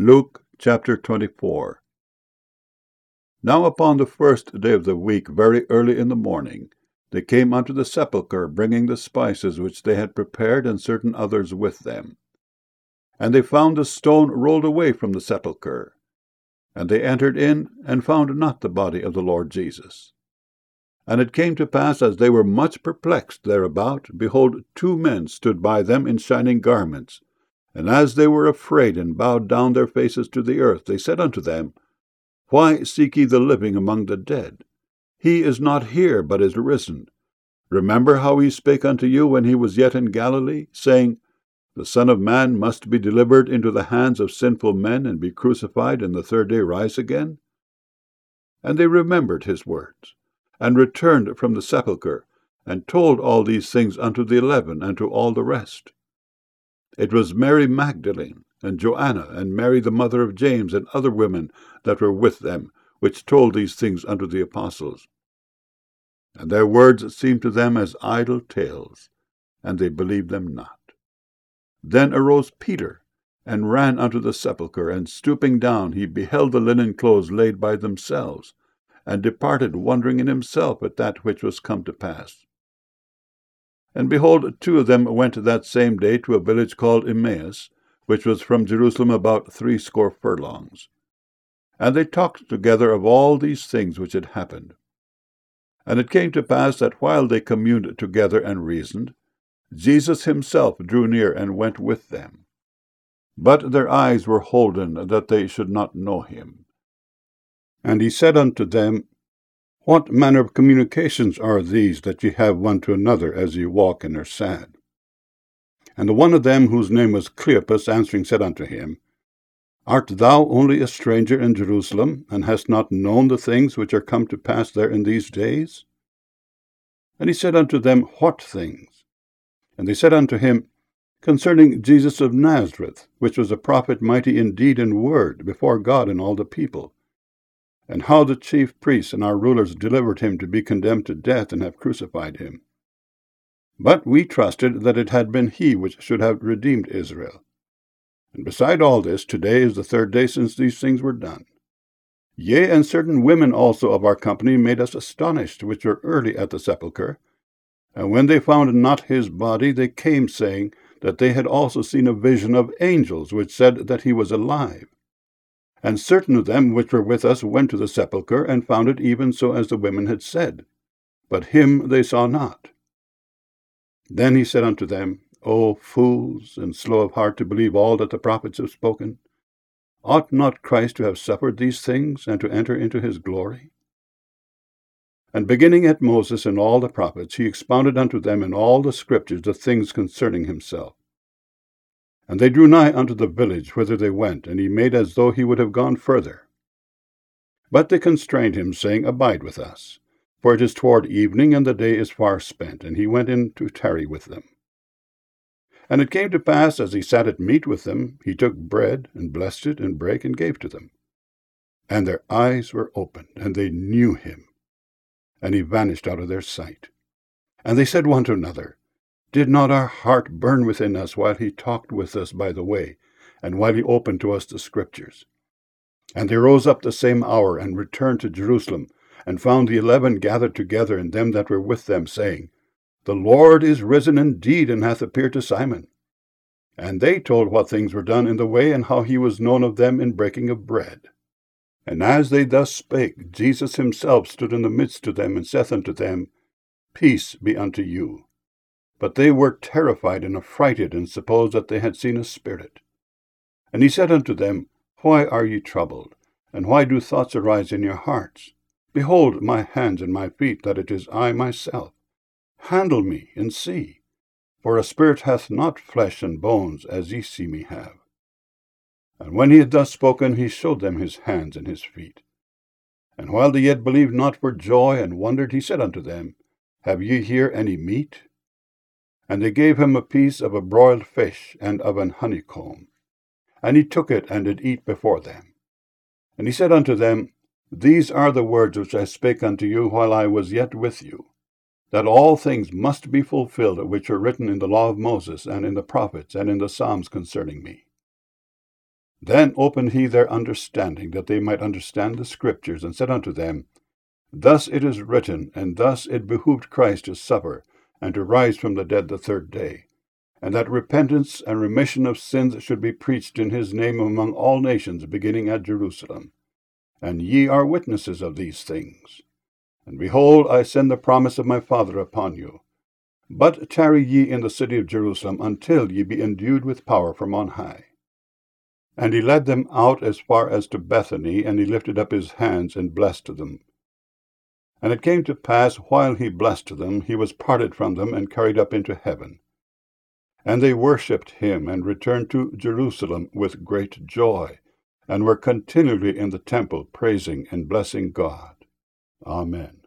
Luke chapter 24. Now upon the first day of the week, very early in the morning, they came unto the sepulchre, bringing the spices which they had prepared, and certain others with them. And they found the stone rolled away from the sepulchre. And they entered in, and found not the body of the Lord Jesus. And it came to pass, as they were much perplexed thereabout, behold, 2 men stood by them in shining garments. And as they were afraid, and bowed down their faces to the earth, they said unto them, Why seek ye the living among the dead? He is not here, but is risen. Remember how he spake unto you when he was yet in Galilee, saying, The Son of Man must be delivered into the hands of sinful men, and be crucified, and the 3rd day rise again? And they remembered his words, and returned from the sepulchre, and told all these things unto the 11, and to all the rest. It was Mary Magdalene, and Joanna, and Mary the mother of James, and other women that were with them, which told these things unto the apostles. And their words seemed to them as idle tales, and they believed them not. Then arose Peter, and ran unto the sepulchre, and stooping down, he beheld the linen clothes laid by themselves, and departed, wondering in himself at that which was come to pass. And behold, 2 of them went that same day to a village called Emmaus, which was from Jerusalem about 60 furlongs. And they talked together of all these things which had happened. And it came to pass that while they communed together and reasoned, Jesus himself drew near and went with them. But their eyes were holden, that they should not know him. And he said unto them, What manner of communications are these that ye have one to another as ye walk and are sad? And the one of them, whose name was Cleopas, answering said unto him, Art thou only a stranger in Jerusalem, and hast not known the things which are come to pass there in these days? And he said unto them, What things? And they said unto him, Concerning Jesus of Nazareth, which was a prophet mighty in deed and word before God and all the people, and how the chief priests and our rulers delivered him to be condemned to death, and have crucified him. But we trusted that it had been he which should have redeemed Israel. And beside all this, today is the 3rd day since these things were done. Yea, and certain women also of our company made us astonished, which were early at the sepulchre. And when they found not his body, they came, saying that they had also seen a vision of angels, which said that he was alive. And certain of them which were with us went to the sepulchre, and found it even so as the women had said. But him they saw not. Then he said unto them, O fools, and slow of heart to believe all that the prophets have spoken, ought not Christ to have suffered these things, and to enter into his glory? And beginning at Moses and all the prophets, he expounded unto them in all the scriptures the things concerning himself. And they drew nigh unto the village whither they went, and he made as though he would have gone further. But they constrained him, saying, Abide with us, for it is toward evening, and the day is far spent. And he went in to tarry with them. And it came to pass, as he sat at meat with them, he took bread, and blessed it, and brake, and gave to them. And their eyes were opened, and they knew him. And he vanished out of their sight. And they said one to another, Did not our heart burn within us while he talked with us by the way, and while he opened to us the Scriptures? And they rose up the same hour, and returned to Jerusalem, and found the 11 gathered together, and them that were with them, saying, The Lord is risen indeed, and hath appeared to Simon. And they told what things were done in the way, and how he was known of them in breaking of bread. And as they thus spake, Jesus himself stood in the midst of them, and saith unto them, Peace be unto you. But they were terrified and affrighted, and supposed that they had seen a spirit. And he said unto them, Why are ye troubled? And why do thoughts arise in your hearts? Behold my hands and my feet, that it is I myself. Handle me, and see. For a spirit hath not flesh and bones, as ye see me have. And when he had thus spoken, he showed them his hands and his feet. And while they yet believed not for joy, and wondered, he said unto them, Have ye here any meat? And they gave him a piece of a broiled fish, and of an honeycomb. And he took it, and did eat before them. And he said unto them, These are the words which I spake unto you while I was yet with you, that all things must be fulfilled which are written in the law of Moses, and in the prophets, and in the Psalms concerning me. Then opened he their understanding, that they might understand the Scriptures, and said unto them, Thus it is written, and thus it behooved Christ to suffer, and to rise from the dead the third day, and that repentance and remission of sins should be preached in his name among all nations, beginning at Jerusalem. And ye are witnesses of these things. And behold, I send the promise of my Father upon you. But tarry ye in the city of Jerusalem until ye be endued with power from on high. And he led them out as far as to Bethany, and he lifted up his hands and blessed them. And it came to pass, while he blessed them, he was parted from them and carried up into heaven. And they worshipped him, and returned to Jerusalem with great joy, and were continually in the temple praising and blessing God. Amen.